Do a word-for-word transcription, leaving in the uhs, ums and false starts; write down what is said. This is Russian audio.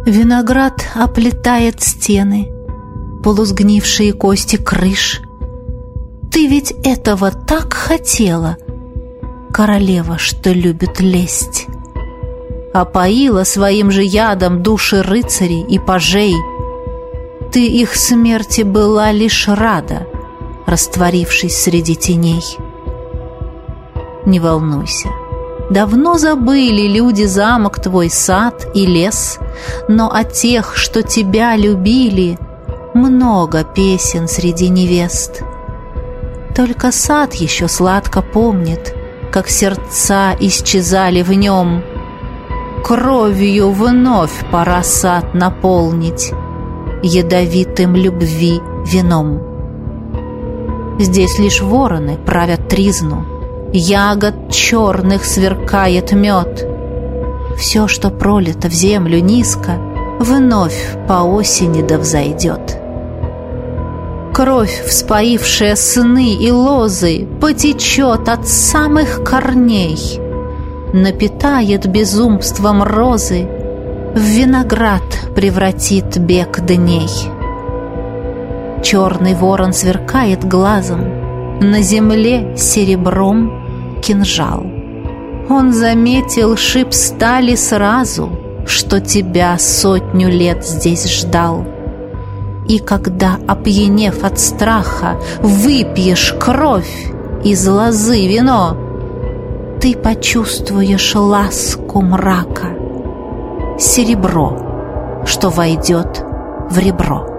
Виноград оплетает стены, полусгнившие кости крыш. Ты ведь этого так хотела, королева, что любит лесть. Опоила своим же ядом души рыцарей и пажей. Ты их смерти была лишь рада, растворившись среди теней. Не волнуйся, давно забыли люди замок твой, сад и лес, но о тех, что тебя любили, много песен среди невест. Только сад еще сладко помнит, как сердца исчезали в нем. Кровью вновь пора сад наполнить, ядовитым любви вином. Здесь лишь вороны правят тризну, ягод черных сверкает мед. Все, что пролито в землю низко, вновь по осени да взойдет. Кровь, вспоившая сны и лозы, потечет от самых корней, напитает безумством розы, в виноград превратит бег дней. Черный ворон сверкает глазом, на земле серебром кинжал. Он заметил шип стали сразу, что тебя сотню лет здесь ждал. И когда, опьянев от страха, выпьешь кровь из лозы вино, ты почувствуешь ласку мрака, серебро, что войдет в ребро.